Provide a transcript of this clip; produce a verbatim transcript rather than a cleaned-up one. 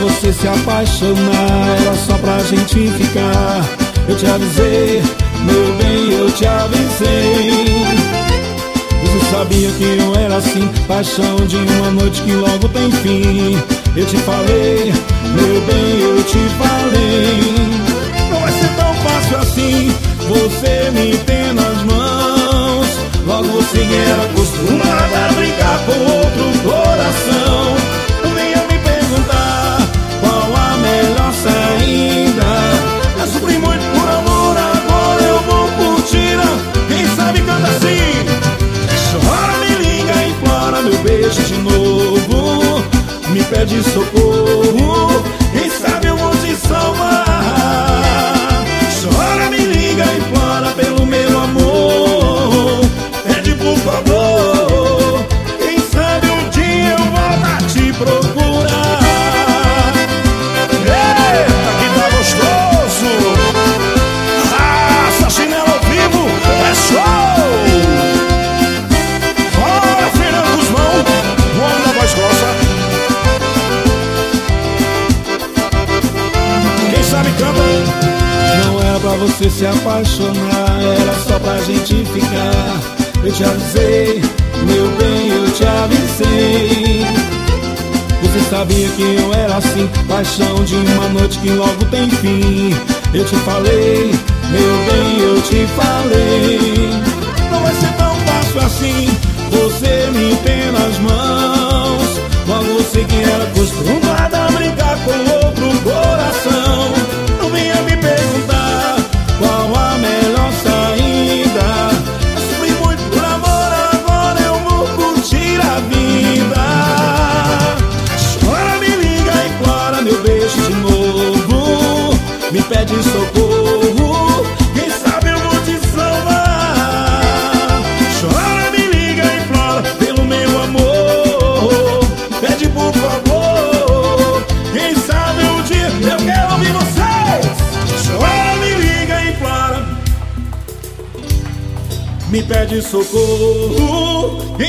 você se apaixonar, era só pra gente ficar. Eu te avisei, meu bem, eu te avisei. Você sabia que eu era assim, paixão de uma noite que logo tem fim. Eu te falei, meu bem, eu te falei. Não vai ser tão fácil assim, você me tem nas mãos. Logo você era acostumada a brincar com outro coração. Não venha me perguntar qual a melhor saída. Eu sofri muito por amor, agora eu vou curtir. Quem sabe canta assim: chora, me liga, implora meu beijo de novo. Me pede socorro, quem sabe eu vou te salvar. Chora, me liga, implora pelo meu amor. Pede por favor, quem sabe um dia eu volto a te procurar. Eita, que tá gostoso! Raça Chinelo ao vivo, é show! Fora Fernando Guzmão, o homem da voz grossa. Quem sabe canta. Não era pra você se apaixonar, era só pra gente ficar. Eu te avisei, meu bem, eu te avisei. Você sabia que eu era assim, paixão de uma noite que logo tem fim. Eu te falei, meu bem, eu te falei. Não vai ser tão fácil assim, você me tem nas mãos. Logo você que era acostumada a brincar com outro coração. Não venha me perguntar qual a melhor saída. Eu sofri muito por amor, agora eu vou curtir a vida. Chora, me liga, implora meu beijo de novo. Me pede socorro, quem sabe eu vou te salvar. Chora, me liga, implora pelo meu amor. Pede por favor, quem sabe um dia eu quero ouvir vocês. Chora, me liga, implora, me pede socorro.